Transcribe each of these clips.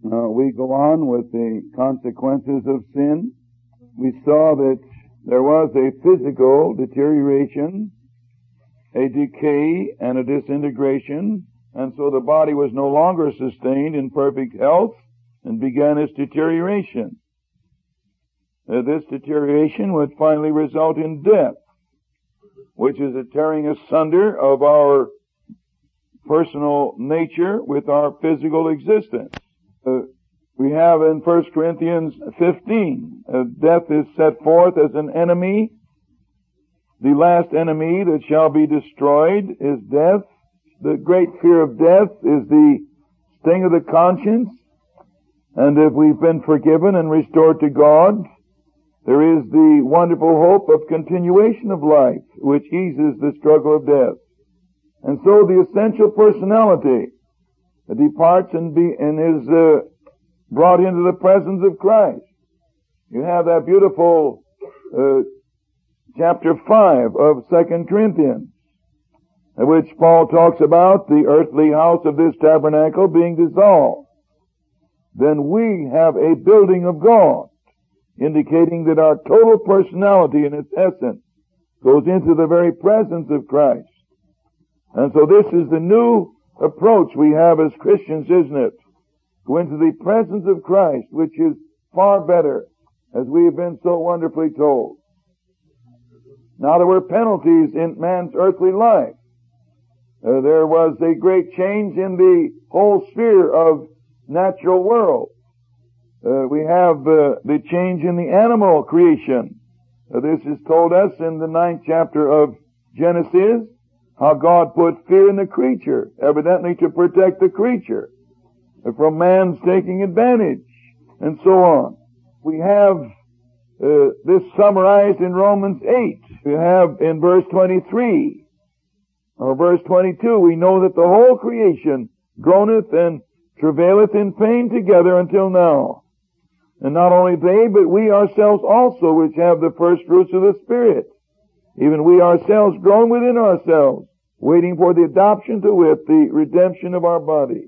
We go on with the consequences of sin. We saw that there was a physical deterioration, a decay, and a disintegration, and so the body was no longer sustained in perfect health and began its deterioration. This deterioration would finally result in death, which is a tearing asunder of our personal nature with our physical existence. We have in 1 Corinthians 15, death is set forth as an enemy. The last enemy that shall be destroyed is death. The great fear of death is the sting of the conscience. And if we've been forgiven and restored to God, there is the wonderful hope of continuation of life, which eases the struggle of death. And so the essential personality departs and is brought into the presence of Christ. You have that beautiful chapter 5 of 2 Corinthians, in which Paul talks about the earthly house of this tabernacle being dissolved. Then we have a building of God, indicating that our total personality in its essence goes into the very presence of Christ. And so this is the new approach we have as Christians, isn't it? Go into the presence of Christ, which is far better, as we have been so wonderfully told. Now there were penalties in man's earthly life. There was a great change in the whole sphere of natural world. We have the change in the animal creation. This is told us in the 9th chapter of Genesis, how God put fear in the creature, evidently to protect the creature from man's taking advantage, and so on. We have this summarized in Romans 8. We have in verse 23, or verse 22, we know that the whole creation groaneth and travaileth in pain together until now. And not only they, but we ourselves also, which have the first fruits of the Spirit, even we ourselves groan within ourselves, waiting for the adoption, to wit, the redemption of our body.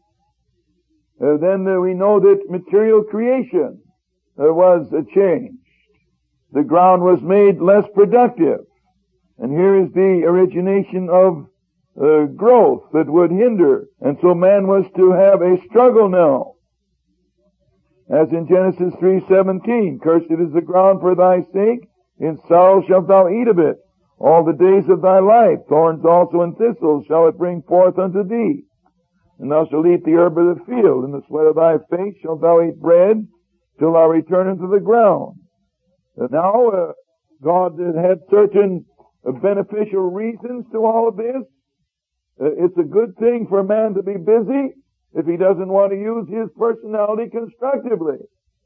Then we know that material creation was changed. The ground was made less productive. And here is the origination of growth that would hinder. And so man was to have a struggle now. As in Genesis 3:17, cursed is the ground for thy sake, in sorrow shalt thou eat of it all the days of thy life. Thorns also and thistles shall it bring forth unto thee. And thou shalt eat the herb of the field, in the sweat of thy face shalt thou eat bread, till thou return unto the ground. And now, God had certain beneficial reasons to all of this. It's a good thing for man to be busy if he doesn't want to use his personality constructively.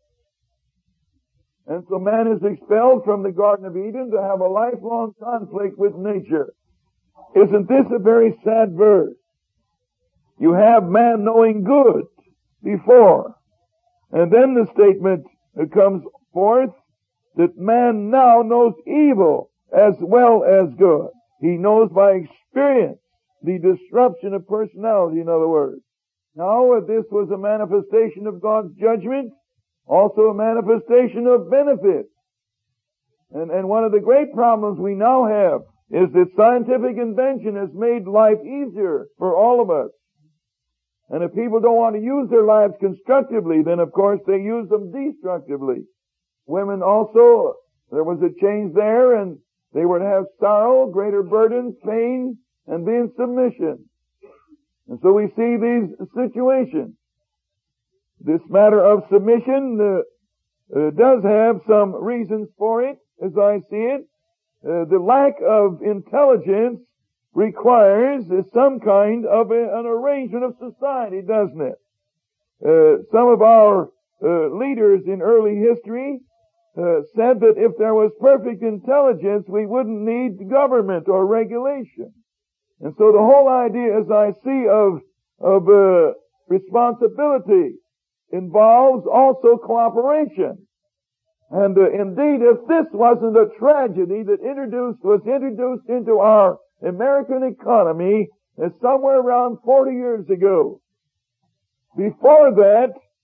And so man is expelled from the Garden of Eden to have a lifelong conflict with nature. Isn't this a very sad verse? You have man knowing good before. And then the statement comes forth that man now knows evil as well as good. He knows by experience the disruption of personality, in other words. Now, this was a manifestation of God's judgment, also a manifestation of benefit. And one of the great problems we now have is that scientific invention has made life easier for all of us. And if people don't want to use their lives constructively, then of course they use them destructively. Women also, there was a change there, and they were to have sorrow, greater burdens, pain, and be in submission. And so we see these situations. This matter of submission does have some reasons for it, as I see it. The lack of intelligence requires some kind of an arrangement of society, doesn't it? Some of our leaders in early history said that if there was perfect intelligence, we wouldn't need government or regulation. And so the whole idea, as I see, of responsibility involves also cooperation. And indeed, if this wasn't a tragedy that was introduced into our American economy somewhere around 40 years ago. Before that,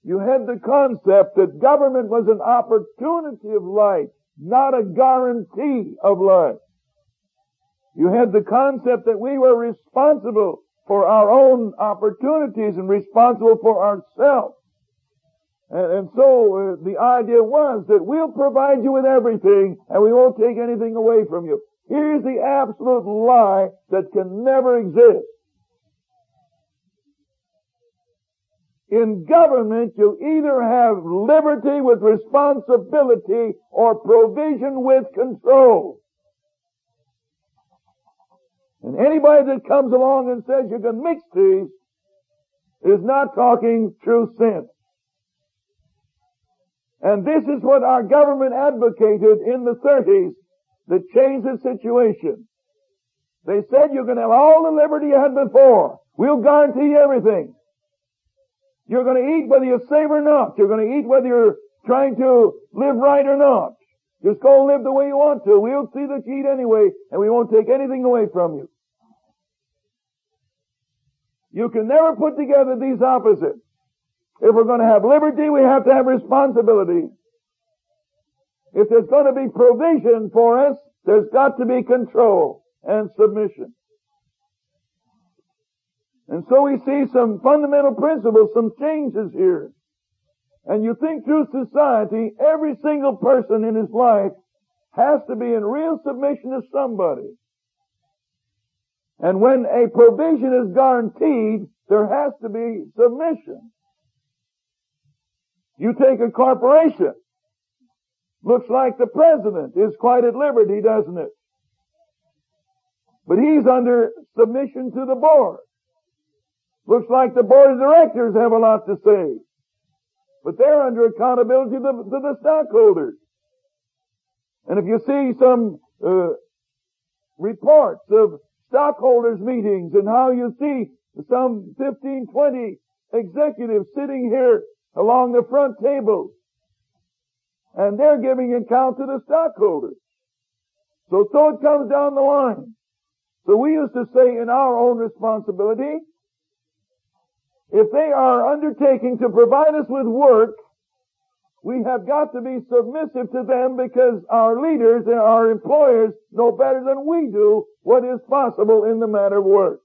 You had the concept that government was an opportunity of life, not a guarantee of life. You had the concept that we were responsible for our own opportunities and responsible for ourselves. And so the idea was that we'll provide you with everything and we won't take anything away from you. Here's the absolute lie that can never exist. In government, you either have liberty with responsibility or provision with control. And anybody that comes along and says you can mix these is not talking true sense. And this is what our government advocated in the 30s that changed the situation. They said you can have all the liberty you had before. We'll guarantee you everything. You're going to eat whether you save or not. You're going to eat whether you're trying to live right or not. Just go and live the way you want to. We'll see that you eat anyway, and we won't take anything away from you. You can never put together these opposites. If we're going to have liberty, we have to have responsibility. If there's going to be provision for us, there's got to be control and submission. And so we see some fundamental principles, some changes here. And you think through society, every single person in his life has to be in real submission to somebody. And when a provision is guaranteed, there has to be submission. You take a corporation. Looks like the president is quite at liberty, doesn't it? But he's under submission to the board. Looks like the board of directors have a lot to say. But they're under accountability to the stockholders. And if you see some reports of stockholders meetings and how you see some 15, 20 executives sitting here along the front table, and they're giving account to the stockholders. So it comes down the line. So we used to say in our own responsibility, if they are undertaking to provide us with work, we have got to be submissive to them because our leaders and our employers know better than we do what is possible in the matter of work.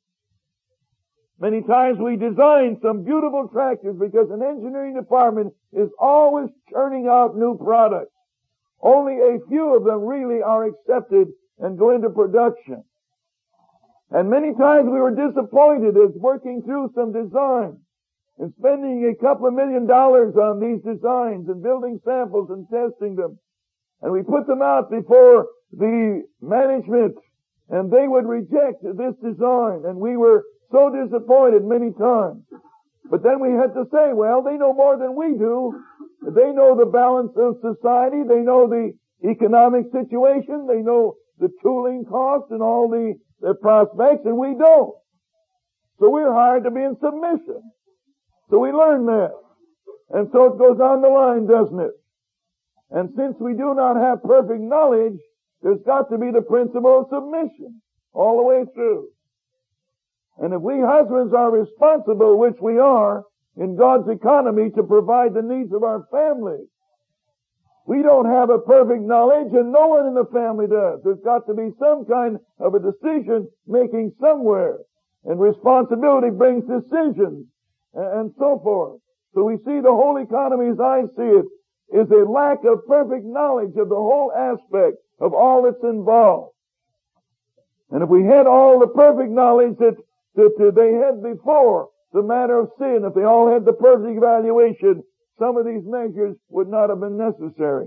Many times we design some beautiful tractors because an engineering department is always churning out new products. Only a few of them really are accepted and go into production. And many times we were disappointed as working through some design and spending a couple of $1 million on these designs and building samples and testing them. And we put them out before the management and they would reject this design, and we were so disappointed many times. But then we had to say, well, they know more than we do. They know the balance of society. They know the economic situation. They know the tooling costs and all the prospects, and we don't. So we're hired to be in submission. So we learn that. And so it goes on the line, doesn't it? And since we do not have perfect knowledge, there's got to be the principle of submission all the way through. And if we husbands are responsible, which we are, in God's economy to provide the needs of our family, we don't have a perfect knowledge, and no one in the family does. There's got to be some kind of a decision making somewhere. And responsibility brings decisions, and so forth. So we see the whole economy, as I see it, is a lack of perfect knowledge of the whole aspect of all that's involved. And if we had all the perfect knowledge that they had before the matter of sin, if they all had the perfect evaluation, some of these measures would not have been necessary.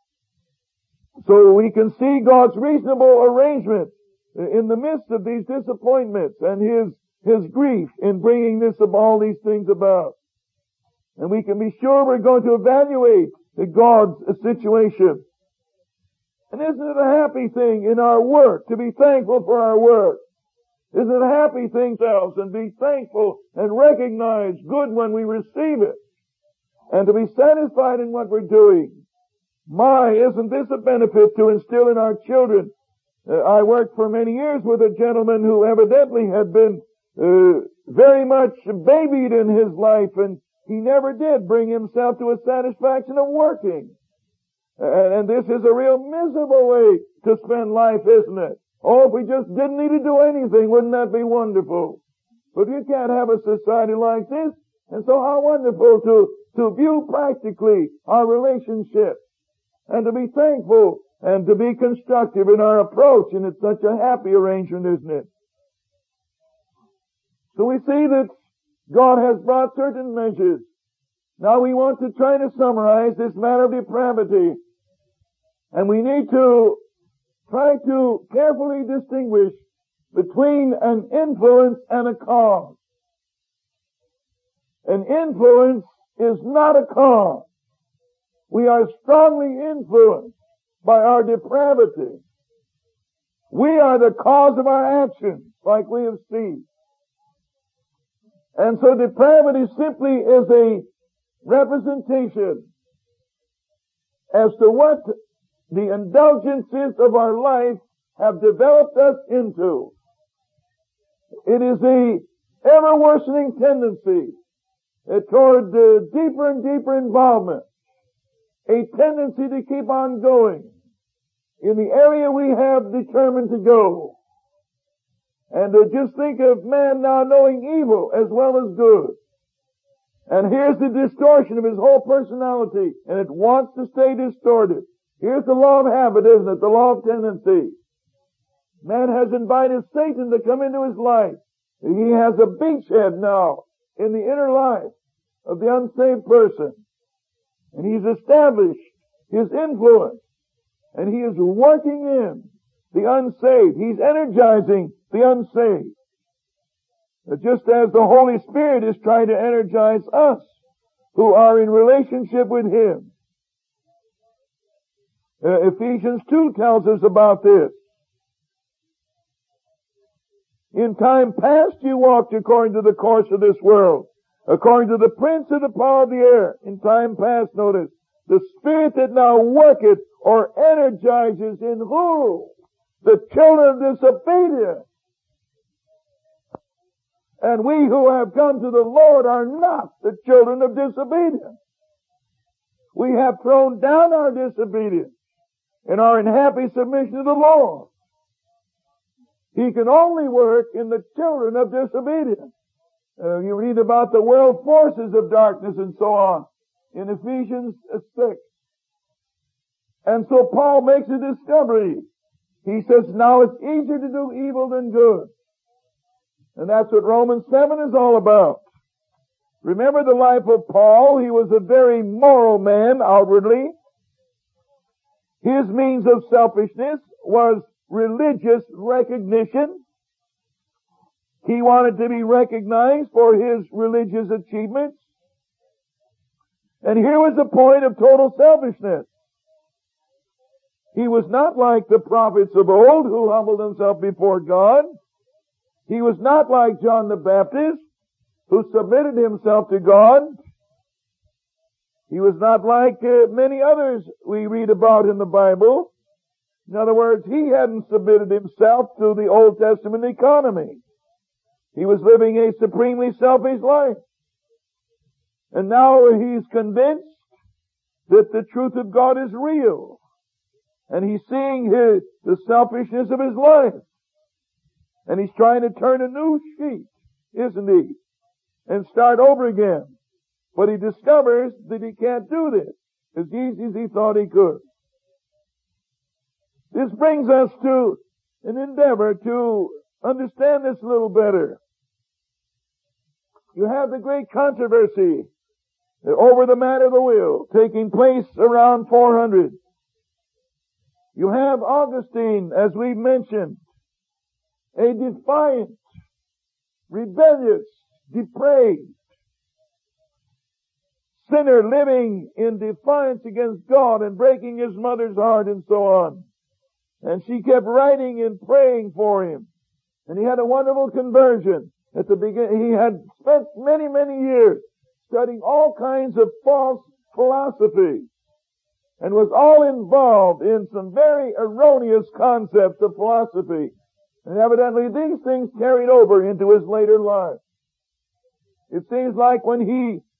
So we can see God's reasonable arrangement in the midst of these disappointments and His grief in bringing all these things about. And we can be sure we're going to evaluate God's situation. And isn't it a happy thing in our work to be thankful for our work? Isn't it a happy thing ourselves and be thankful and recognize good when we receive it? And to be satisfied in what we're doing. Isn't this a benefit to instill in our children? I worked for many years with a gentleman who evidently had been very much babied in his life, and He never did bring himself to a satisfaction of working. And this is a real miserable way to spend life, isn't it? Oh, if we just didn't need to do anything, wouldn't that be wonderful? But you can't have a society like this. And so how wonderful to view practically our relationship and to be thankful and to be constructive in our approach. And it's such a happy arrangement, isn't it? So we see that God has brought certain measures. Now we want to try to summarize this matter of depravity. And we need to try to carefully distinguish between an influence and a cause. An influence is not a cause. We are strongly influenced by our depravity. We are the cause of our actions, like we have seen. And so depravity simply is a representation as to what the indulgences of our life have developed us into. It is a ever worsening tendency toward deeper and deeper involvement, a tendency to keep on going in the area we have determined to go. And to just think of man now knowing evil as well as good. And here's the distortion of his whole personality, and it wants to stay distorted. Here's the law of habit, isn't it? The law of tendency. Man has invited Satan to come into his life. He has a beachhead now in the inner life of the unsaved person. And he's established his influence. And he is working in the unsaved. He's energizing the unsaved. Just as the Holy Spirit is trying to energize us who are in relationship with Him. Ephesians 2 tells us about this. In time past you walked according to the course of this world, according to the prince of the power of the air. In time past, notice, the spirit that now worketh or energizes in who? The children of disobedience. And we who have come to the Lord are not the children of disobedience. We have thrown down our disobedience and are in happy submission to the Lord. He can only work in the children of disobedience. You read about the world forces of darkness and so on in Ephesians 6. And so Paul makes a discovery. He says, now it's easier to do evil than good. And that's what Romans 7 is all about. Remember the life of Paul. He was a very moral man outwardly. His means of selfishness was religious recognition. He wanted to be recognized for his religious achievements. And here was a point of total selfishness. He was not like the prophets of old who humbled himself before God. He was not like John the Baptist who submitted himself to God. He was not like many others we read about in the Bible. In other words, he hadn't submitted himself to the Old Testament economy. He was living a supremely selfish life. And now he's convinced that the truth of God is real. And he's seeing the selfishness of his life. And he's trying to turn a new sheet, isn't he? And start over again. But he discovers that he can't do this as easy as he thought he could. This brings us to an endeavor to understand this a little better. You have the great controversy over the matter of the will taking place around 400. You have Augustine, as we've mentioned, a defiant, rebellious, depraved sinner living in defiance against God and breaking his mother's heart and so on. And she kept writing and praying for him. And he had a wonderful conversion. At the beginning, he had spent many, many years studying all kinds of false philosophy and was all involved in some very erroneous concepts of philosophy. And evidently these things carried over into his later life. It seems like when he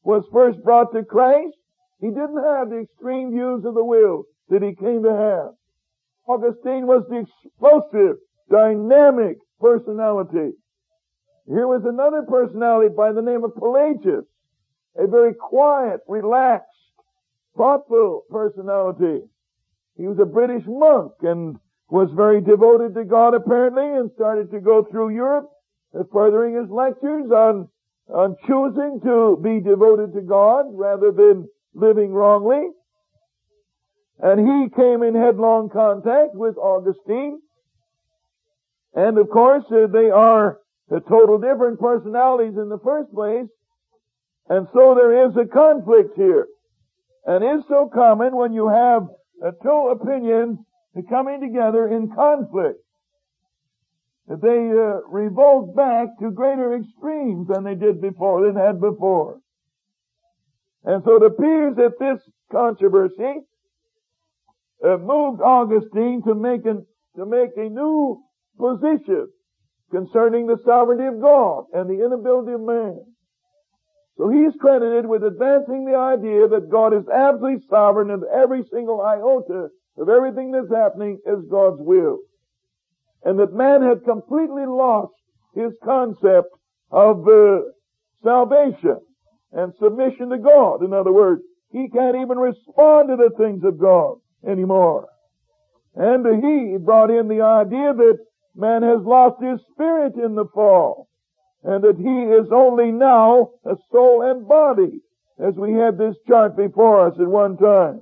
was first brought to Christ, he didn't have the extreme views of the will that he came to have. Augustine was the explosive, dynamic personality. Here was another personality by the name of Pelagius, a very quiet, relaxed, thoughtful personality. He was a British monk and was very devoted to God apparently, and started to go through Europe, furthering his lectures on choosing to be devoted to God rather than living wrongly. And he came in headlong contact with Augustine. And of course, they are total different personalities in the first place. And so there is a conflict here. And it's so common when you have two opinions coming together in conflict, that they revolt back to greater extremes than they had before. And so it appears that this controversy moved Augustine to make a new position concerning the sovereignty of God and the inability of man. So he's credited with advancing the idea that God is absolutely sovereign, and every single iota of everything that's happening is God's will. And that man had completely lost his concept of salvation and submission to God. In other words, he can't even respond to the things of God anymore. And he brought in the idea that man has lost his spirit in the fall, and that he is only now a soul and body, as we had this chart before us at one time.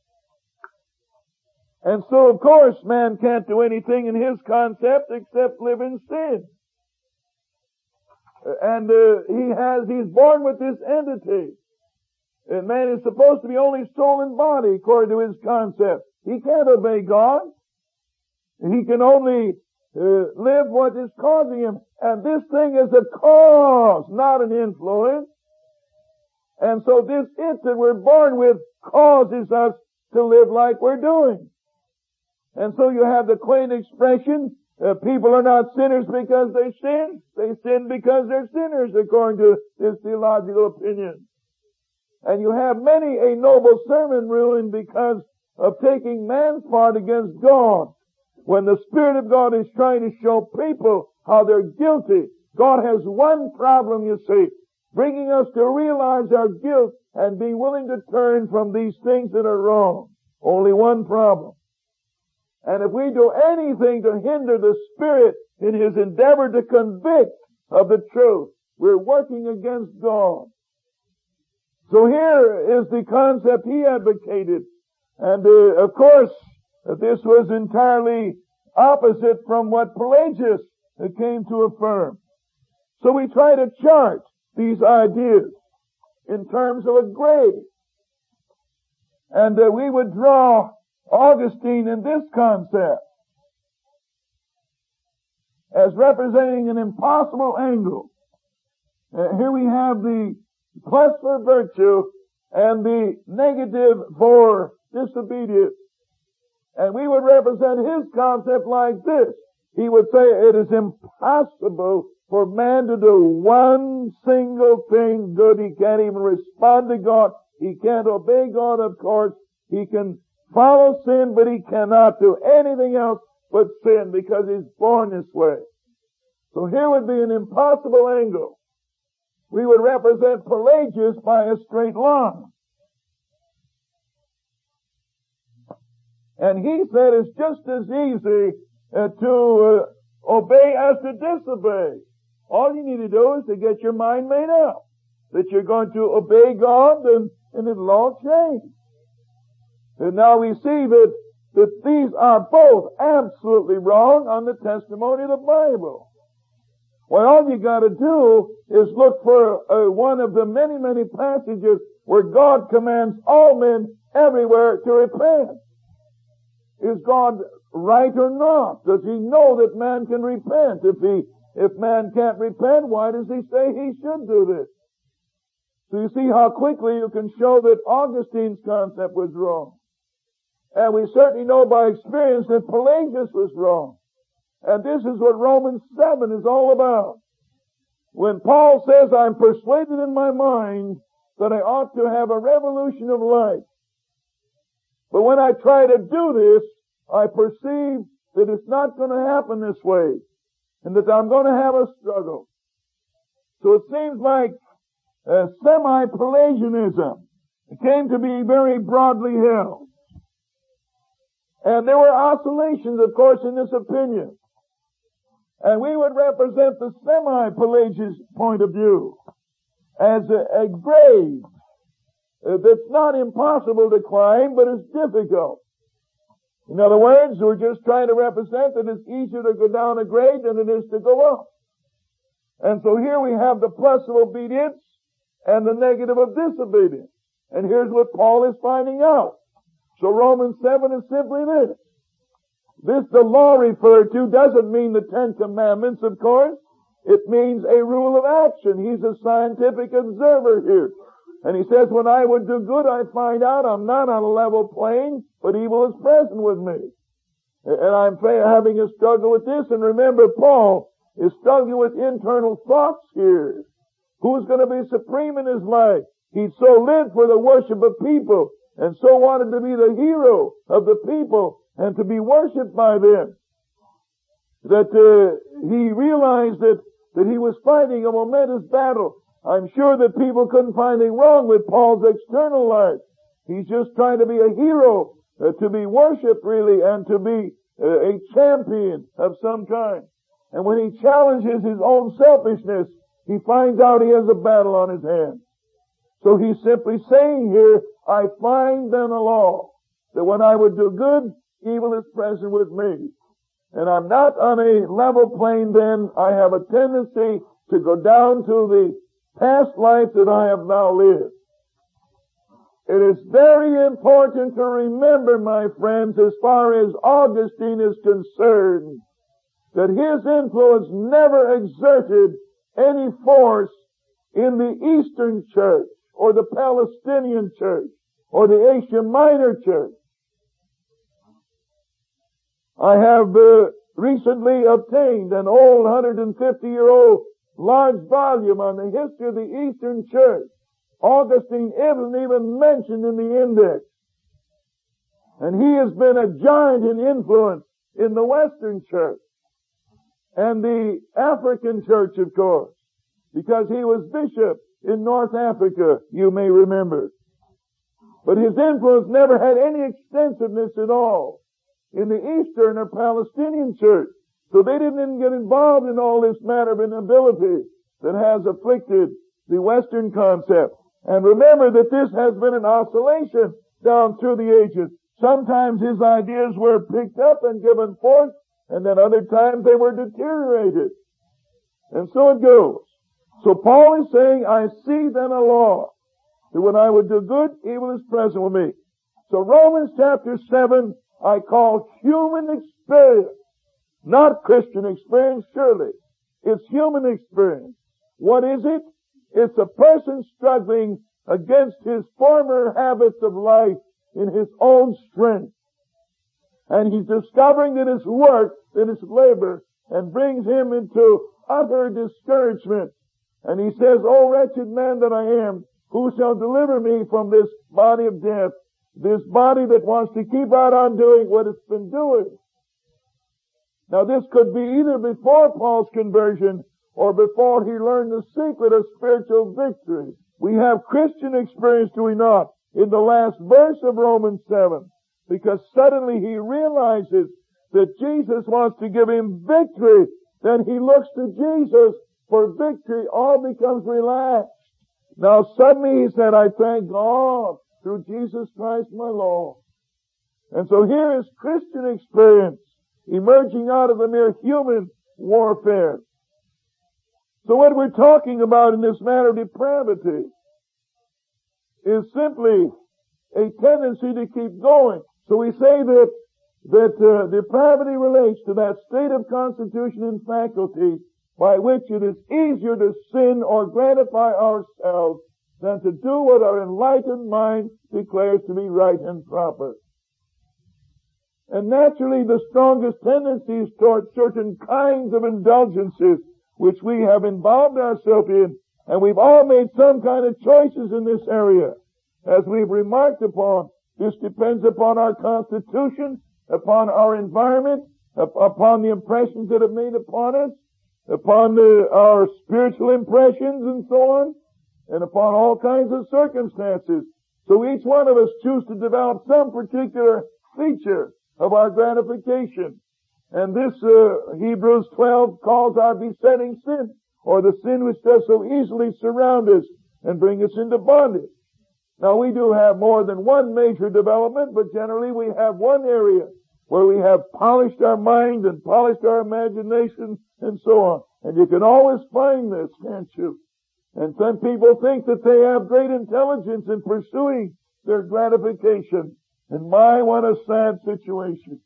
And so, of course, man can't do anything in his concept except live in sin. And he's born with this entity. And man is supposed to be only soul and body according to his concept. He can't obey God. He can only live what is causing him. And this thing is a cause, not an influence. And so this it that we're born with causes us to live like we're doing. And so you have the quaint expression, people are not sinners because they sin because they're sinners, according to this theological opinion. And you have many a noble sermon ruined because of taking man's part against God, when the Spirit of God is trying to show people how they're guilty. God has one problem, you see, bringing us to realize our guilt and be willing to turn from these things that are wrong. Only one problem. And if we do anything to hinder the Spirit in His endeavor to convict of the truth, we're working against God. So here is the concept he advocated. And of course, this was entirely opposite from what Pelagius came to affirm. So we try to chart these ideas in terms of a grade. And we would draw Augustine in this concept as representing an impossible angle. Here we have the plus for virtue and the negative for disobedience. And we would represent his concept like this. He would say it is impossible for man to do one single thing good. He can't even respond to God. He can't obey God, of course. He can follow sin, but he cannot do anything else but sin because he's born this way. So here would be an impossible angle. We would represent Pelagius by a straight line. And he said it's just as easy to obey as to disobey. All you need to do is to get your mind made up that you're going to obey God, and it'll all change. And now we see that these are both absolutely wrong on the testimony of the Bible. Well, all you got to do is look for one of the many, many passages where God commands all men everywhere to repent. Is God right or not? Does he know that man can repent? If man can't repent, why does he say he should do this? So you see how quickly you can show that Augustine's concept was wrong. And we certainly know by experience that Pelagius was wrong. And this is what Romans 7 is all about. When Paul says, I'm persuaded in my mind that I ought to have a revolution of life. But when I try to do this, I perceive that it's not going to happen this way, and that I'm going to have a struggle. So it seems like semi-Pelagianism came to be very broadly held. And there were oscillations, of course, in this opinion. And we would represent the semi-Pelagian point of view as a grade that's not impossible to climb, but is difficult. In other words, we're just trying to represent that it's easier to go down a grade than it is to go up. And so here we have the plus of obedience and the negative of disobedience. And here's what Paul is finding out. So Romans 7 is simply this. This, the law referred to, doesn't mean the Ten Commandments, of course. It means a rule of action. He's a scientific observer here. And he says, when I would do good, I find out I'm not on a level plane, but evil is present with me. And I'm having a struggle with this. And remember, Paul is struggling with internal thoughts here. Who's going to be supreme in his life? He so lived for the worship of people and so wanted to be the hero of the people and to be worshipped by them that he realized that he was fighting a momentous battle. I'm sure that people couldn't find anything wrong with Paul's external life. He's just trying to be a hero, to be worshipped really, and to be a champion of some kind. And when he challenges his own selfishness, he finds out he has a battle on his hands. So he's simply saying here, I find then a law, that when I would do good, evil is present with me. And I'm not on a level plane then. I have a tendency to go down to the past life that I have now lived. It is very important to remember, my friends, as far as Augustine is concerned, that his influence never exerted any force in the Eastern Church, or the Palestinian Church, or the Asia Minor Church. I have recently obtained an old 150-year-old large volume on the history of the Eastern Church. Augustine isn't even mentioned in the index. And he has been a giant in influence in the Western Church and the African Church, of course, because he was bishop in North Africa, you may remember. But his influence never had any extensiveness at all in the Eastern or Palestinian Church. So they didn't even get involved in all this matter of inability that has afflicted the Western concept. And remember that this has been an oscillation down through the ages. Sometimes his ideas were picked up and given forth, and then other times they were deteriorated. And so it goes. So Paul is saying, I see then a law, that when I would do good, evil is present with me. So Romans chapter 7, I call human experience. Not Christian experience, surely. It's human experience. What is it? It's a person struggling against his former habits of life in his own strength. And he's discovering that it's work, that it's labor, and brings him into utter discouragement. And he says, O wretched man that I am, who shall deliver me from this body of death, this body that wants to keep right on doing what it's been doing. Now this could be either before Paul's conversion or before he learned the secret of spiritual victory. We have Christian experience, do we not, in the last verse of Romans 7, because suddenly he realizes that Jesus wants to give him victory. Then he looks to Jesus for victory. All becomes relaxed. Now suddenly he said, I thank God through Jesus Christ my Lord. And so here is Christian experience emerging out of the mere human warfare. So what we're talking about in this matter of depravity is simply a tendency to keep going. So we say that depravity relates to that state of constitution and faculty by which it is easier to sin or gratify ourselves than to do what our enlightened mind declares to be right and proper. And naturally, the strongest tendencies toward certain kinds of indulgences which we have involved ourselves in And we've all made some kind of choices in this area. As we've remarked upon, this depends upon our constitution, upon our environment, upon the impressions that have made upon us, upon our spiritual impressions and so on, and upon all kinds of circumstances. So each one of us choose to develop some particular feature of our gratification. And this Hebrews 12 calls our besetting sin, or the sin which does so easily surround us and bring us into bondage. Now we do have more than one major development, but generally we have one area where we have polished our mind and polished our imagination and so on. And you can always find this, can't you? And some people think that they have great intelligence in pursuing their gratification. And my, what a sad situation.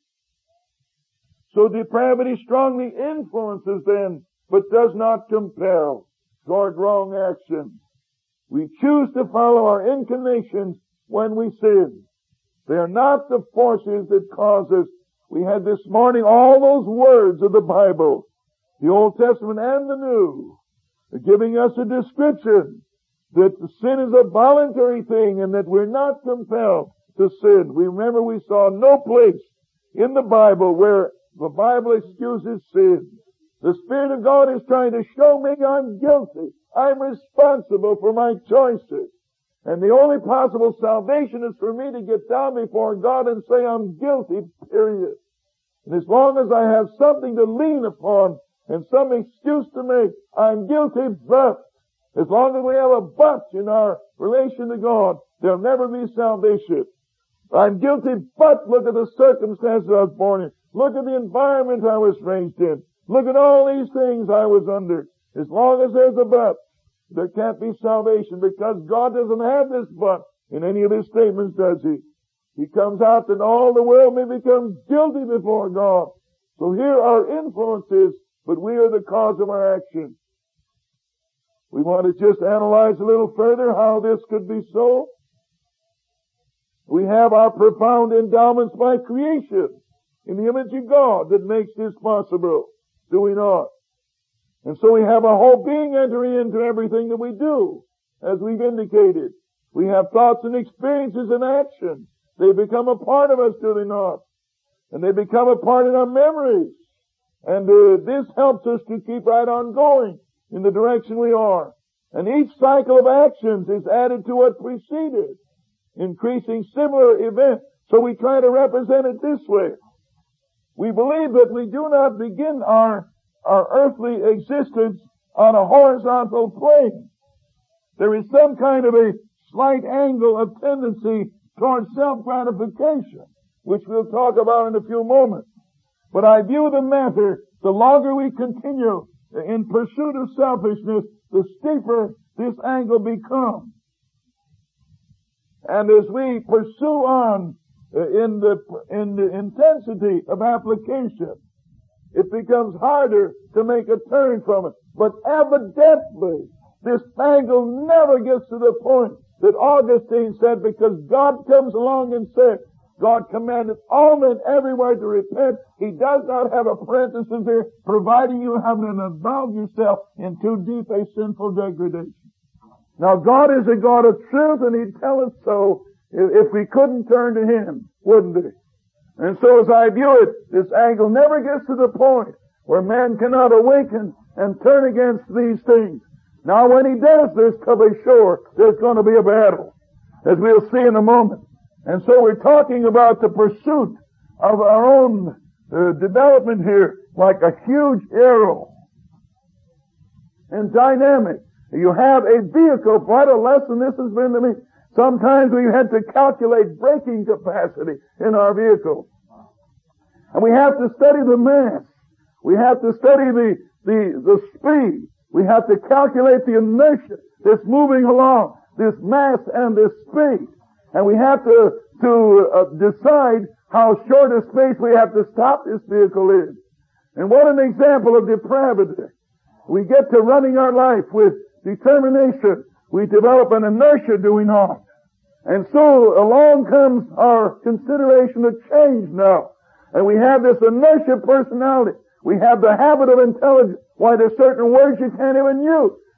So depravity strongly influences then, but does not compel toward wrong action. We choose to follow our inclinations when we sin. They are not the forces that cause us. We had this morning all those words of the Bible, the Old Testament and the New, giving us a description that the sin is a voluntary thing and that we're not compelled to sin. We remember we saw no place in the Bible where the Bible excuses sin. The Spirit of God is trying to show me I'm guilty. I'm responsible for my choices. And the only possible salvation is for me to get down before God and say I'm guilty, period. And as long as I have something to lean upon and some excuse to make, I'm guilty, but as long as we have a but in our relation to God, there'll never be salvation. I'm guilty, but look at the circumstances I was born in. Look at the environment I was raised in. Look at all these things I was under. As long as there's a but, there can't be salvation, because God doesn't have this but in any of his statements, does he? He comes out that all the world may become guilty before God. So here are influences, but we are the cause of our action. We want to just analyze a little further how this could be so. We have our profound endowments by creation in the image of God that makes this possible, do we not? And so we have our whole being entering into everything that we do, as we've indicated. We have thoughts and experiences and actions. They become a part of us, do they not? And they become a part in our memories. And this helps us to keep right on going in the direction we are. And each cycle of actions is added to what preceded, increasing similar events. So we try to represent it this way. We believe that we do not begin our earthly existence on a horizontal plane. There is some kind of a slight angle of tendency towards self-gratification, which we'll talk about in a few moments. But I view the matter, the longer we continue in pursuit of selfishness, the steeper this angle becomes. And as we pursue on in the intensity of application, it becomes harder to make a turn from it. But evidently, this angle never gets to the point that Augustine said, because God comes along and said, God commanded all men everywhere to repent. He does not have a parenthesis there, providing you haven't involved yourself in too deep a sinful degradation. Now God is a God of truth, and He'd tell us so if we couldn't turn to Him, wouldn't He? And so as I view it, this angle never gets to the point where man cannot awaken and turn against these things. Now when he does this, to be sure, there's going to be a battle, as we'll see in a moment. And so we're talking about the pursuit of our own development here, like a huge arrow. And dynamic. You have a vehicle. What a lesson this has been to me. Sometimes we had to calculate braking capacity in our vehicle. And we have to study the mass. We have to study the speed. We have to calculate the inertia that's moving along, this mass and this speed. And we have to decide how short a space we have to stop this vehicle in. And what an example of depravity. We get to running our life with determination. We develop an inertia, do we not? And so along comes our consideration of change now. And we have this inertia personality. We have the habit of intelligence. Why, there's certain words you can't even use.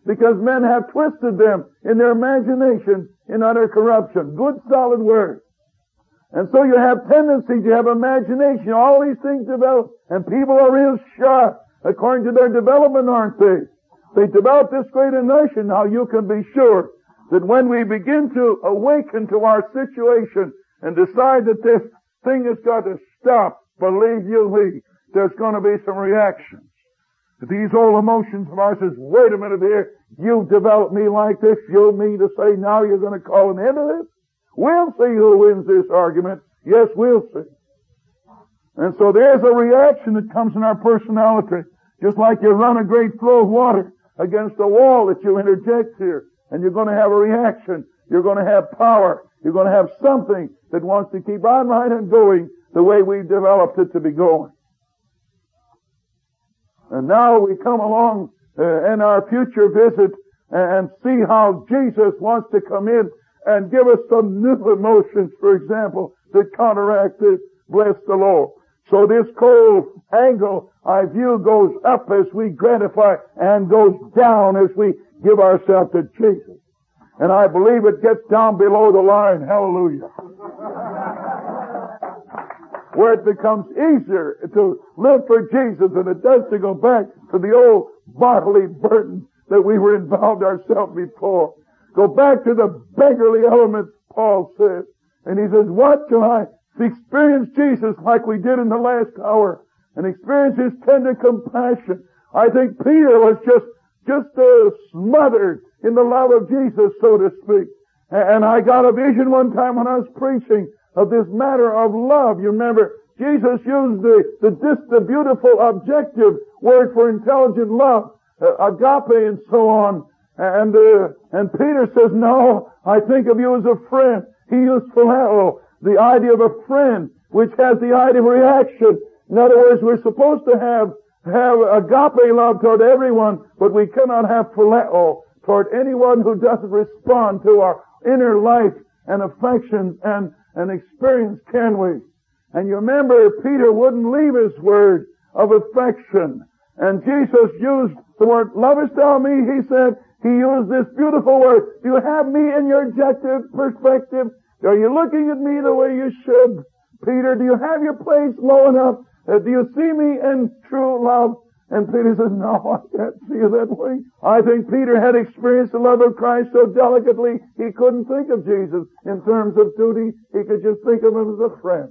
because men have twisted them in their imagination in utter corruption. Good, solid word. And so you have tendencies, you have imagination, all these things develop, and people are real sharp according to their development, aren't they? They develop this great inertia. Now you can be sure that when we begin to awaken to our situation and decide that this thing has got to stop, believe you me, there's going to be some reactions. These old emotions of ours says, wait a minute here, you developed me like this, you mean to say now you're going to call an end to this? We'll see who wins this argument. Yes, we'll see. And so there's a reaction that comes in our personality, just like you run a great flow of water against a wall that you interject here, and you're going to have a reaction. You're going to have power. You're going to have something that wants to keep on right and going the way we've developed it to be going. And now we come along in our future visit and see how Jesus wants to come in and give us some new emotions, for example, that counteract this. Bless the Lord. So this cold angle, I view, goes up as we gratify and goes down as we give ourselves to Jesus. And I believe it gets down below the line. Hallelujah. Where it becomes easier to live for Jesus than it does to go back to the old bodily burden that we were involved ourselves before. Go back to the beggarly elements, Paul says. And he says, what shall I experience Jesus like we did in the last hour and experience His tender compassion? I think Peter was just smothered in the love of Jesus, so to speak. And I got a vision one time when I was preaching of this matter of love. You remember, Jesus used the beautiful objective word for intelligent love, agape and so on. And Peter says, no, I think of you as a friend. He used phileo, the idea of a friend, which has the idea of reaction. In other words, we're supposed to have agape love toward everyone, but we cannot have phileo toward anyone who doesn't respond to our inner life and affections and experience, can we? And you remember, Peter wouldn't leave his word of affection. And Jesus used the word, lovest thou me? He said, He used this beautiful word. Do you have me in your objective perspective? Are you looking at me the way you should? Peter, do you have your place low enough? Do you see me in true love? And Peter says, no, I can't see you that way. I think Peter had experienced the love of Christ so delicately, he couldn't think of Jesus in terms of duty. He could just think of Him as a friend.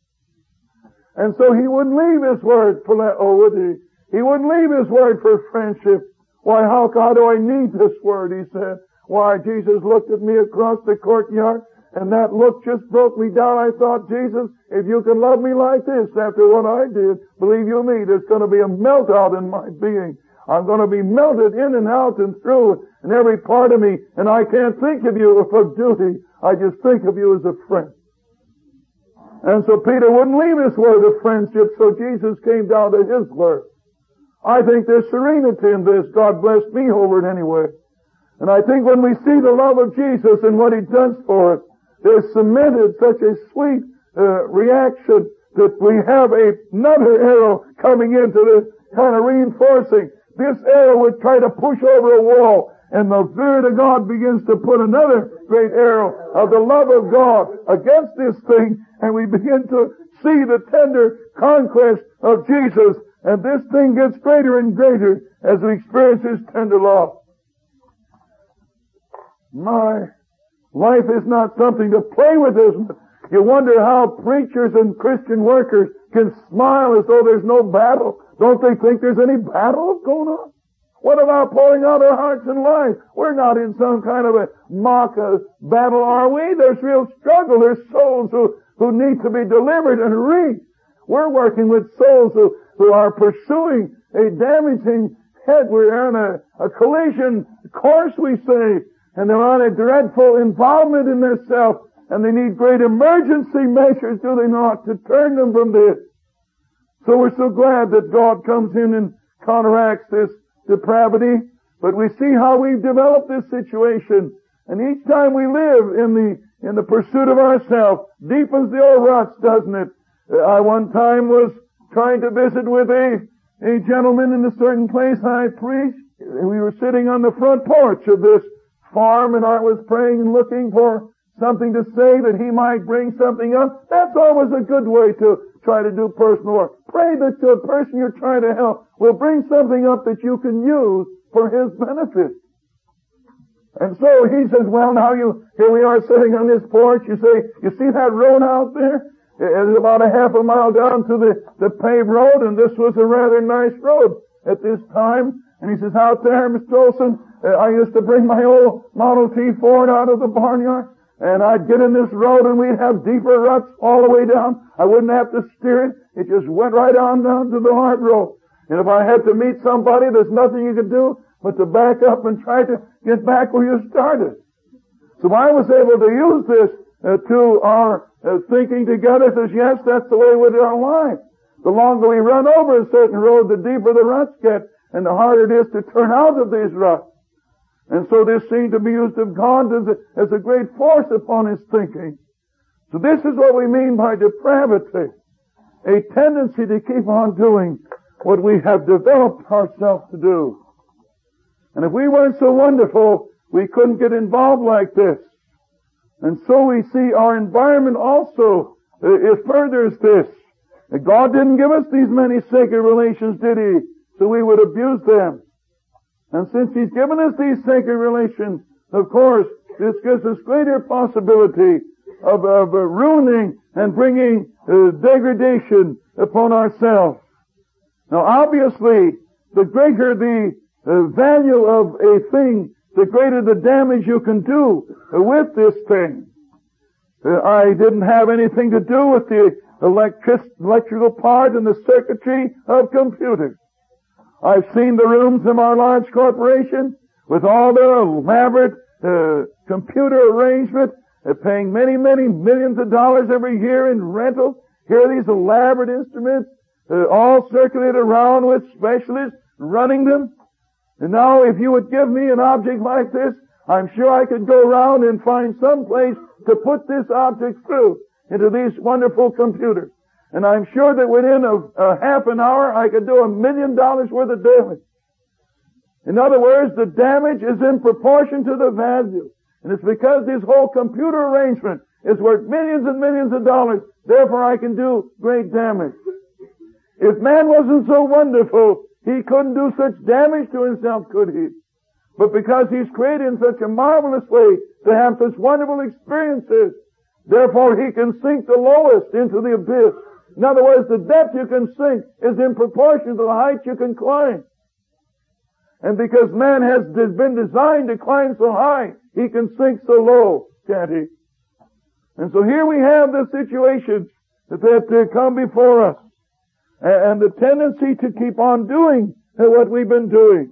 And so he wouldn't leave His word for that, would he? He wouldn't leave His word for friendship. Why, how do I need this word? He said. Why, Jesus looked at me across the courtyard, and that look just broke me down. I thought, Jesus, if you can love me like this after what I did, believe you me, there's going to be a meltdown in my being. I'm going to be melted in and out and through in every part of me, and I can't think of you for duty. I just think of you as a friend. And so Peter wouldn't leave His word of friendship, so Jesus came down to His word. I think there's serenity in this. God bless me over it anyway. And I think when we see the love of Jesus and what He does for us, there's cemented such a sweet reaction that we have another arrow coming into this kind of reinforcing. This arrow would try to push over a wall, and the Spirit of God begins to put another great arrow of the love of God against this thing, and we begin to see the tender conquest of Jesus. And this thing gets greater and greater as we experience His tender love. My life is not something to play with, isn't it? You wonder how preachers and Christian workers can smile as though there's no battle. Don't they think there's any battle going on? What about pouring out our hearts and lives? We're not in some kind of a mock battle, are we? There's real struggle. There's souls who need to be delivered and reached. We're working with souls who are pursuing a damaging head. We're on a collision course, we say, and they're on a dreadful involvement in their self, and they need great emergency measures, do they not, to turn them from this. So we're so glad that God comes in and counteracts this depravity, but we see how we've developed this situation, and each time we live in the pursuit of ourselves, deepens the old ruts, doesn't it? I one time was trying to visit with a gentleman in a certain place I preached. we were sitting on the front porch of this farm, and I was praying and looking for something to say that he might bring something up. That's always a good way to try to do personal work. Pray that the person you're trying to help will bring something up that you can use for his benefit. And so he says, well, now here we are sitting on this porch. You say, you see that road out there? It's about a half a mile down to the paved road, and this was a rather nice road at this time. And he says, out there, Mr. Olson, I used to bring my old Model T Ford out of the barnyard, and I'd get in this road and we'd have deeper ruts all the way down. I wouldn't have to steer it. It just went right on down to the hard road. And if I had to meet somebody, there's nothing you could do but to back up and try to get back where you started. So I was able to use this to our thinking together. Says, yes, that's the way with our life. The longer we run over a certain road, the deeper the ruts get, and the harder it is to turn out of these ruts. And so this seemed to be used of God as a great force upon his thinking. So this is what we mean by depravity. A tendency to keep on doing what we have developed ourselves to do. And if we weren't so wonderful, we couldn't get involved like this. And so we see our environment also, it furthers this. God didn't give us these many sacred relations, did he? So we would abuse them. And since he's given us these sacred relations, of course, this gives us greater possibility of ruining and bringing degradation upon ourselves. Now obviously, the greater the value of a thing, the greater the damage you can do with this thing. I didn't have anything to do with the electrical part and the circuitry of computers. I've seen the rooms of our large corporation with all their elaborate computer arrangement, paying many, many millions of dollars every year in rentals. Here are these elaborate instruments, all circulated around with specialists running them. And now if you would give me an object like this, I'm sure I could go around and find some place to put this object through into these wonderful computers. And I'm sure that within a half an hour I could do $1 million worth of damage. In other words, the damage is in proportion to the value. And it's because this whole computer arrangement is worth millions and millions of dollars, therefore I can do great damage. If man wasn't so wonderful, he couldn't do such damage to himself, could he? But because he's created in such a marvelous way to have such wonderful experiences, therefore he can sink the lowest into the abyss. In other words, the depth you can sink is in proportion to the height you can climb. And because man has been designed to climb so high, he can sink so low, can't he? And so here we have the situations that come before us, and the tendency to keep on doing what we've been doing.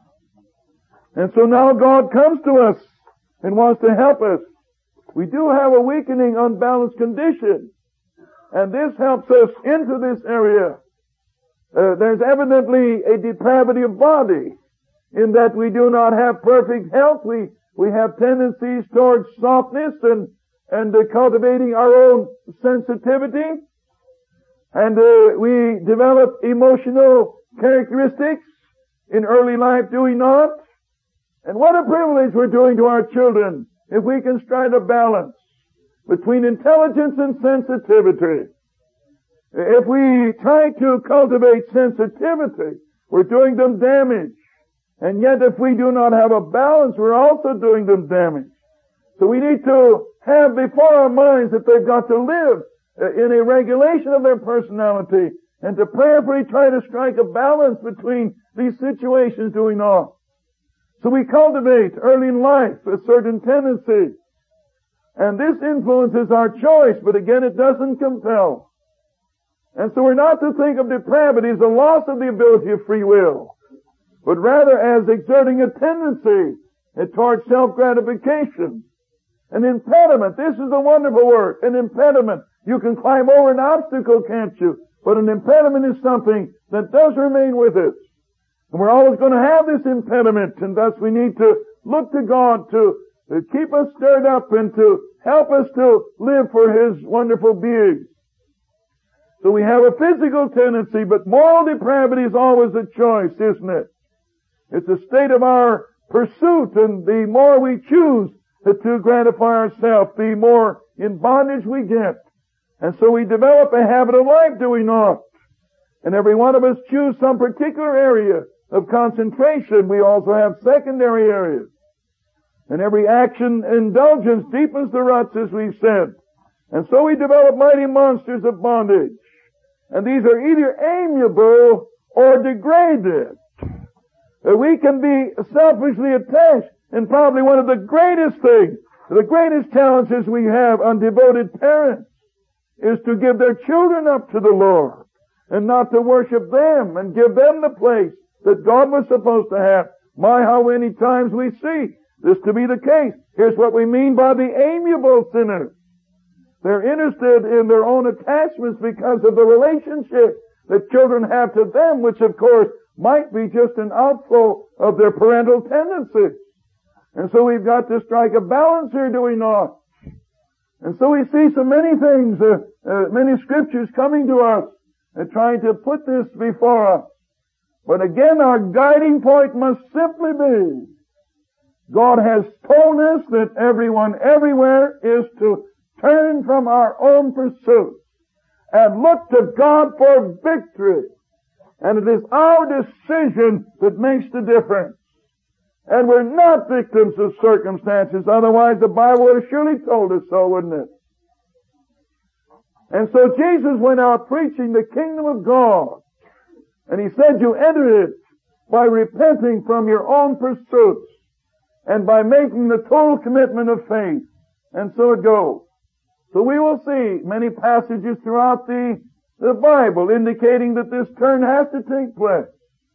And so now God comes to us and wants to help us. We do have a weakening, unbalanced condition, and this helps us into this area. There's evidently a depravity of body in that we do not have perfect health. We have tendencies towards softness and cultivating our own sensitivity. And we develop emotional characteristics in early life, do we not? And what a privilege we're doing to our children if we can strike a balance between intelligence and sensitivity. If we try to cultivate sensitivity, we're doing them damage. And yet if we do not have a balance, we're also doing them damage. So we need to have before our minds that they've got to live in a regulation of their personality and to prayerfully try to strike a balance between these situations, do we not? So we cultivate early in life a certain tendency. And this influences our choice, but again, it doesn't compel. And so we're not to think of depravity as a loss of the ability of free will, but rather as exerting a tendency towards self-gratification. An impediment. This is a wonderful word. An impediment. You can climb over an obstacle, can't you? But an impediment is something that does remain with us. And we're always going to have this impediment, and thus we need to look to God to keep us stirred up and to help us to live for His wonderful being. So we have a physical tendency, but moral depravity is always a choice, isn't it? It's a state of our pursuit, and the more we choose to gratify ourselves, the more in bondage we get. And so we develop a habit of life, do we not? And every one of us choose some particular area of concentration. We also have secondary areas. And every action indulgence deepens the ruts, as we've said. And so we develop mighty monsters of bondage. And these are either amiable or degraded. We can be selfishly attached, and probably one of the greatest things, the greatest challenges we have on devoted parents is to give their children up to the Lord and not to worship them and give them the place that God was supposed to have. My, how many times we see this to be the case. Here's what we mean by the amiable sinners. They're interested in their own attachments because of the relationship that children have to them, which of course might be just an outflow of their parental tendencies. And so we've got to strike a balance here, do we not? And so we see so many things, many scriptures coming to us and trying to put this before us. But again, our guiding point must simply be, God has told us that everyone everywhere is to turn from our own pursuits and look to God for victory. And it is our decision that makes the difference. And we're not victims of circumstances, otherwise the Bible would have surely told us so, wouldn't it? And so Jesus went out preaching the kingdom of God. And He said you enter it by repenting from your own pursuits and by making the total commitment of faith. And so it goes. So we will see many passages throughout the Bible indicating that this turn has to take place.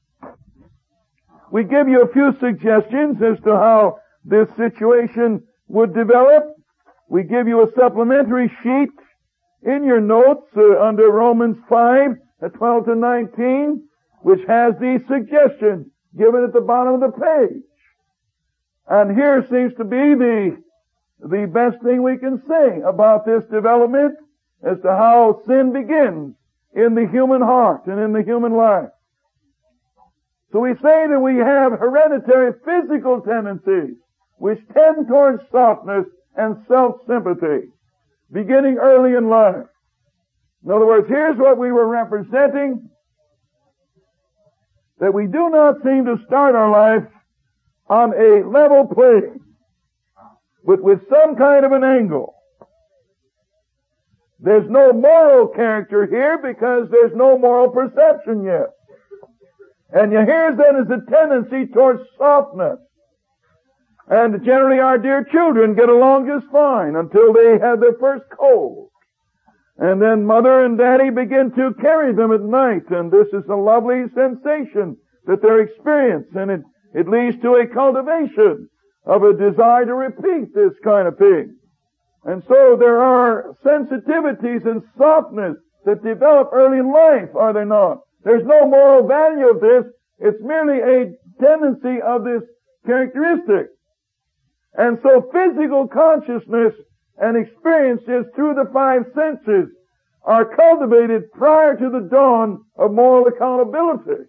We give you a few suggestions as to how this situation would develop. We give you a supplementary sheet in your notes under Romans 5, 12 to 19, which has these suggestions given at the bottom of the page. And here seems to be the best thing we can say about this development as to how sin begins in the human heart and in the human life. So we say that we have hereditary physical tendencies which tend towards softness and self-sympathy, beginning early in life. In other words, here's what we were representing, that we do not seem to start our life on a level plane, but with some kind of an angle. There's no moral character here because there's no moral perception yet. And here's then is a tendency towards softness. And generally our dear children get along just fine until they have their first cold. And then mother and daddy begin to carry them at night, and this is a lovely sensation that they're experiencing, and it leads to a cultivation of a desire to repeat this kind of thing. And so there are sensitivities and softness that develop early in life, are there not? There's no moral value of this. It's merely a tendency of this characteristic. And so physical consciousness and experiences through the five senses are cultivated prior to the dawn of moral accountability.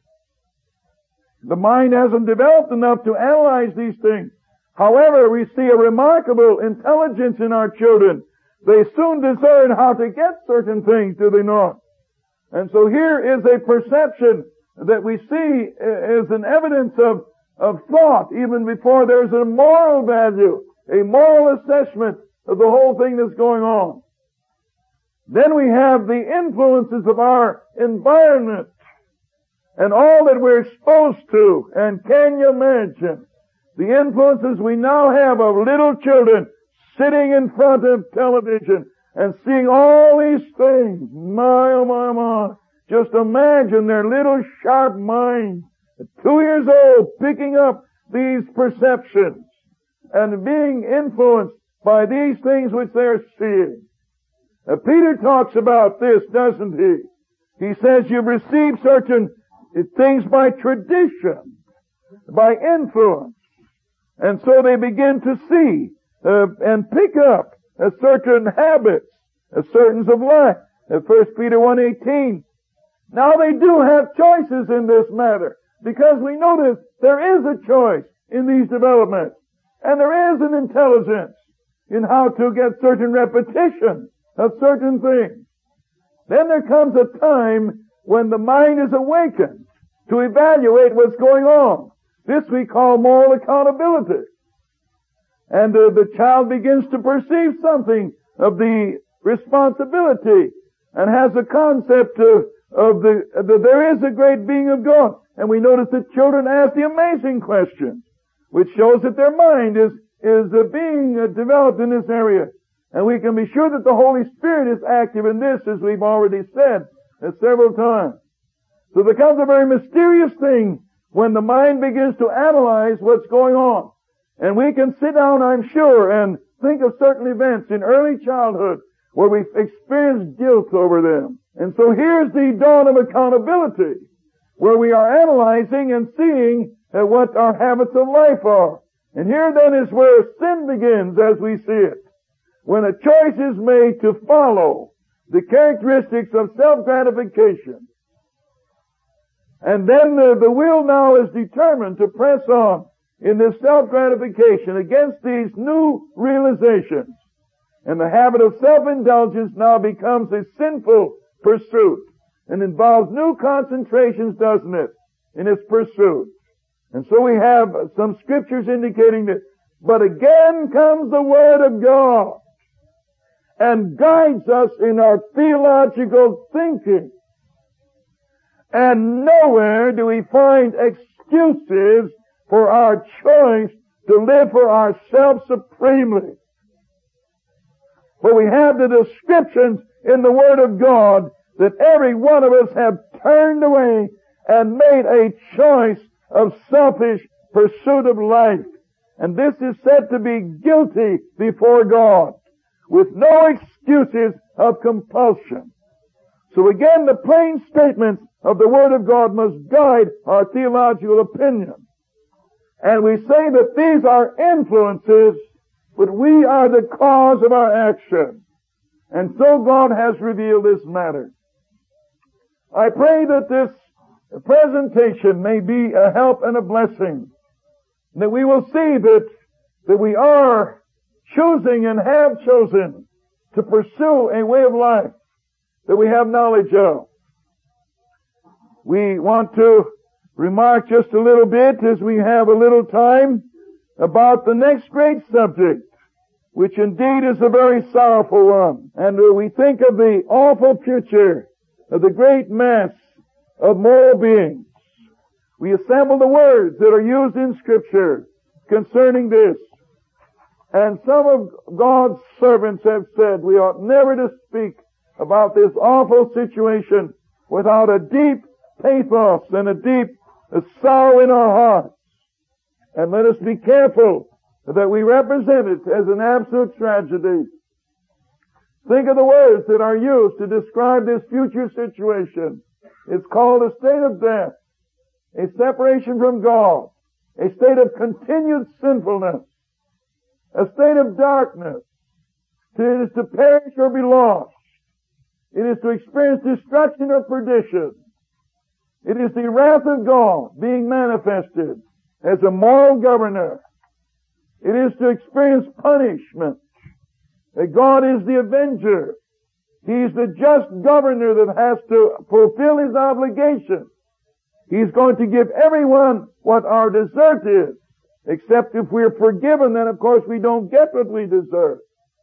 The mind hasn't developed enough to analyze these things. However, we see a remarkable intelligence in our children. They soon discern how to get certain things, do they not? And so here is a perception that we see as an evidence of thought, even before there's a moral value, a moral assessment of the whole thing that's going on. Then we have the influences of our environment and all that we're exposed to. And can you imagine the influences we now have of little children sitting in front of television and seeing all these things? My, oh my, my. Just imagine their little sharp minds at 2 years old picking up these perceptions and being influenced by these things which they're seeing. Peter talks about this, doesn't he? He says you've received certain things by tradition, by influence. And so they begin to see and pick up certain habits, certain of life. 1 Peter 1:18. Now they do have choices in this matter. Because we notice there is a choice in these developments. And there is an intelligence in how to get certain repetition of certain things. Then there comes a time when the mind is awakened to evaluate what's going on. This we call moral accountability. And the child begins to perceive something of the responsibility and has a concept of there is a great being of God. And we notice that children ask the amazing questions, which shows that their mind is being developed in this area. And we can be sure that the Holy Spirit is active in this, as we've already said several times. So it becomes a very mysterious thing when the mind begins to analyze what's going on. And we can sit down, I'm sure, and think of certain events in early childhood where we've experienced guilt over them. And so here's the dawn of accountability, where we are analyzing and seeing what our habits of life are. And here then is where sin begins as we see it. When a choice is made to follow the characteristics of self-gratification, and then the will now is determined to press on in this self-gratification against these new realizations. And the habit of self-indulgence now becomes a sinful pursuit and involves new concentrations, doesn't it, in its pursuit. And so we have some scriptures indicating that. But again comes the Word of God and guides us in our theological thinking. And nowhere do we find excuses for our choice to live for ourselves supremely. But we have the descriptions in the Word of God that every one of us have turned away and made a choice of selfish pursuit of life. And this is said to be guilty before God, with no excuses of compulsion. So again, the plain statements of the Word of God must guide our theological opinion. And we say that these are influences, but we are the cause of our action. And so God has revealed this matter. I pray that this presentation may be a help and a blessing, that we will see that we are choosing and have chosen to pursue a way of life that we have knowledge of. We want to remark just a little bit, as we have a little time, about the next great subject, which indeed is a very sorrowful one. And we think of the awful future of the great mass of moral beings. We assemble the words that are used in Scripture concerning this. And some of God's servants have said we ought never to speak about this awful situation without a deep pathos and a deep sorrow in our hearts. And let us be careful that we represent it as an absolute tragedy. Think of the words that are used to describe this future situation. It's called a state of death, a separation from God, a state of continued sinfulness, a state of darkness. It is to perish or be lost. It is to experience destruction or perdition. It is the wrath of God being manifested as a moral governor. It is to experience punishment. That God is the avenger. He's the just governor that has to fulfill his obligation. He's going to give everyone what our desert is. Except if we're forgiven, then of course we don't get what we deserve.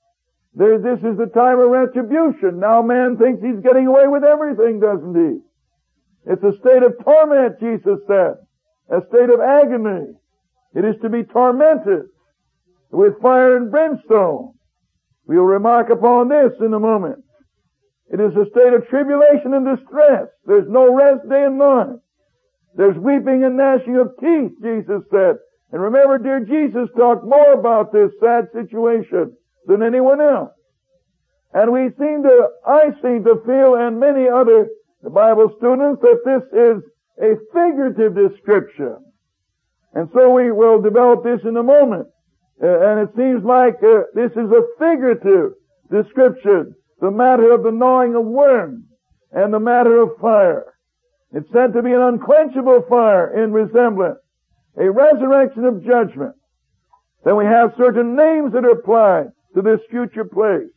This is the time of retribution. Now man thinks he's getting away with everything, doesn't he? It's a state of torment, Jesus said. A state of agony. It is to be tormented with fire and brimstone. We'll remark upon this in a moment. It is a state of tribulation and distress. There's no rest day and night. There's weeping and gnashing of teeth, Jesus said. And remember, dear Jesus talked more about this sad situation than anyone else. And I seem to feel, and many other Bible students, that this is a figurative description. And so we will develop this in a moment. And it seems like this is a figurative description. The matter of the gnawing of worms and the matter of fire. It's said to be an unquenchable fire in resemblance, a resurrection of judgment. Then we have certain names that are applied to this future place.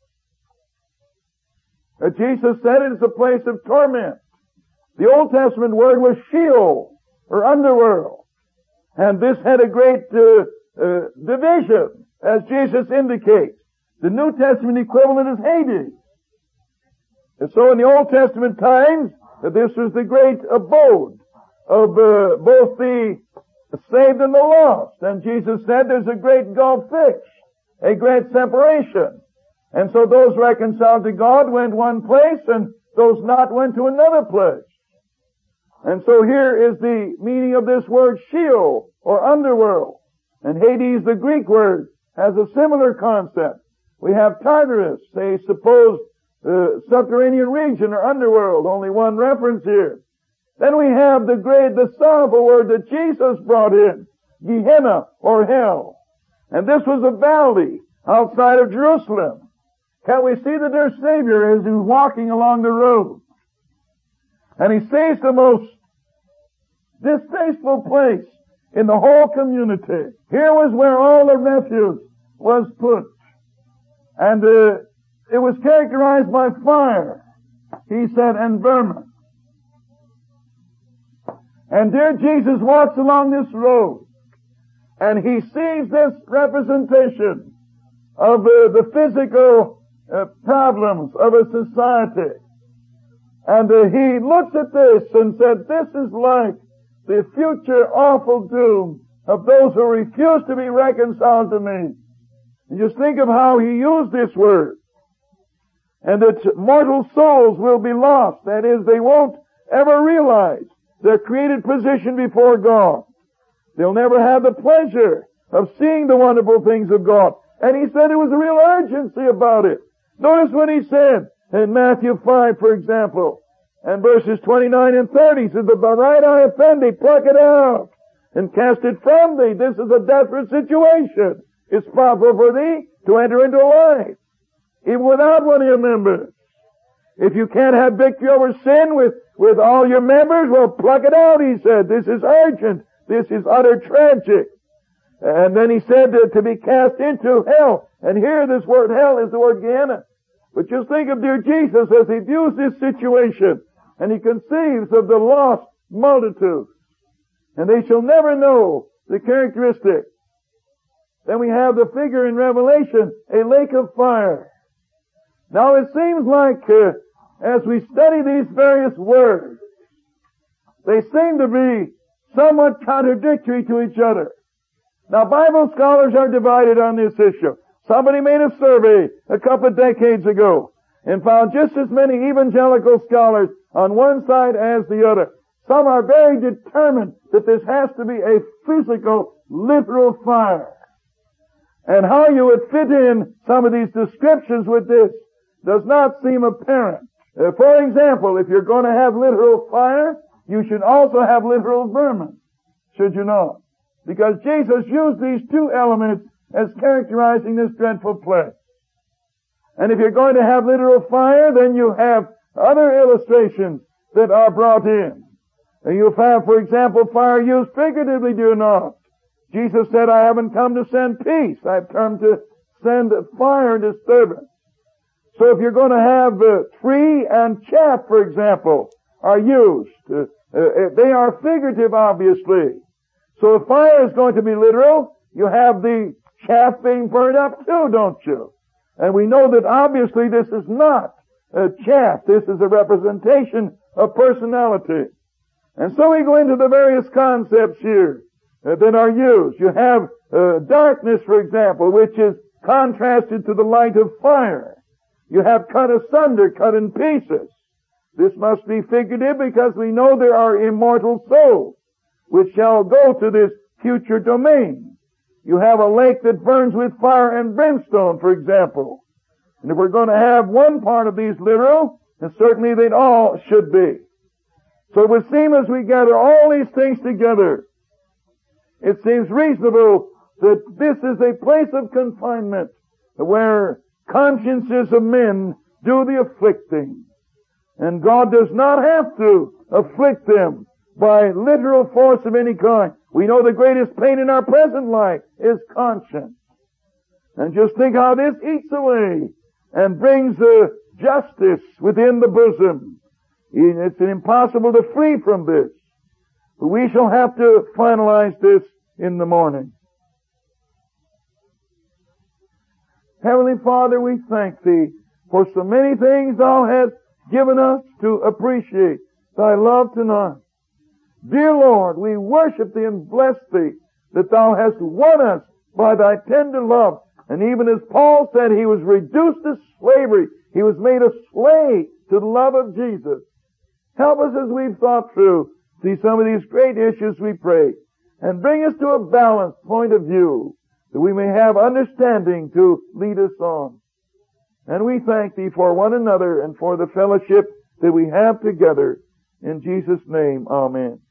Jesus said it is a place of torment. The Old Testament word was Sheol, or underworld. And this had a great division, as Jesus indicates. The New Testament equivalent is Hades. And so in the Old Testament times, this was the great abode of both the saved and the lost. And Jesus said there's a great gulf fixed, a great separation. And so those reconciled to God went one place, and those not went to another place. And so here is the meaning of this word Sheol, or underworld. And Hades, the Greek word, has a similar concept. We have Tartarus, a supposed subterranean region or underworld, only one reference here. Then we have the sorrowful word that Jesus brought in, Gehenna, or hell. And this was a valley outside of Jerusalem. Can we see that their Savior as he's walking along the road? And he sees the most distasteful place in the whole community. Here was where all the refuse was put. And it was characterized by fire, he said, and vermin. And dear Jesus walks along this road, and he sees this representation of the physical problems of a society. And he looks at this and said, this is like the future awful doom of those who refuse to be reconciled to me. And just think of how he used this word. And that mortal souls will be lost. That is, they won't ever realize their created position before God. They'll never have the pleasure of seeing the wonderful things of God. And he said there was a real urgency about it. Notice what he said in Matthew 5, for example, and verses 29 and 30. He said, "The right eye offend thee, pluck it out, and cast it from thee." This is a desperate situation. It's possible for thee to enter into life, even without one of your members. If you can't have victory over sin with all your members, well, pluck it out, he said. This is urgent. This is utter tragic. And then he said to be cast into hell. And here this word hell is the word Gehenna. But just think of dear Jesus as he views this situation and he conceives of the lost multitude. And they shall never know the characteristic. Then we have the figure in Revelation, a lake of fire. Now it seems like as we study these various words, they seem to be somewhat contradictory to each other. Now Bible scholars are divided on this issue. Somebody made a survey a couple of decades ago and found just as many evangelical scholars on one side as the other. Some are very determined that this has to be a physical, literal fire. And how you would fit in some of these descriptions with this does not seem apparent. For example, if you're going to have literal fire, you should also have literal vermin, should you not? Because Jesus used these two elements as characterizing this dreadful place. And if you're going to have literal fire, then you have other illustrations that are brought in. And you'll have, for example, fire used figuratively, do you not? Jesus said, "I haven't come to send peace. I've come to send fire and disturbance." So if you're going to have tree and chaff, for example, are used, they are figurative, obviously. So if fire is going to be literal, you have the chaff being burned up too, don't you? And we know that obviously this is not chaff. This is a representation of personality. And so we go into the various concepts here that are used. You have darkness, for example, which is contrasted to the light of fire. You have cut asunder, cut in pieces. This must be figurative because we know there are immortal souls which shall go to this future domain. You have a lake that burns with fire and brimstone, for example. And if we're going to have one part of these literal, then certainly they all should be. So it would seem as we gather all these things together, it seems reasonable that this is a place of confinement where consciences of men do the afflicting. And God does not have to afflict them by literal force of any kind. We know the greatest pain in our present life is conscience. And just think how this eats away and brings justice within the bosom. It's impossible to flee from this. But we shall have to finalize this in the morning. Heavenly Father, we thank Thee for so many things Thou hast given us to appreciate Thy love tonight. Dear Lord, we worship Thee and bless Thee that Thou hast won us by Thy tender love. And even as Paul said, he was reduced to slavery. He was made a slave to the love of Jesus. Help us as we've thought through, see some of these great issues, we pray, and bring us to a balanced point of view that we may have understanding to lead us on. And we thank Thee for one another and for the fellowship that we have together. In Jesus' name, amen.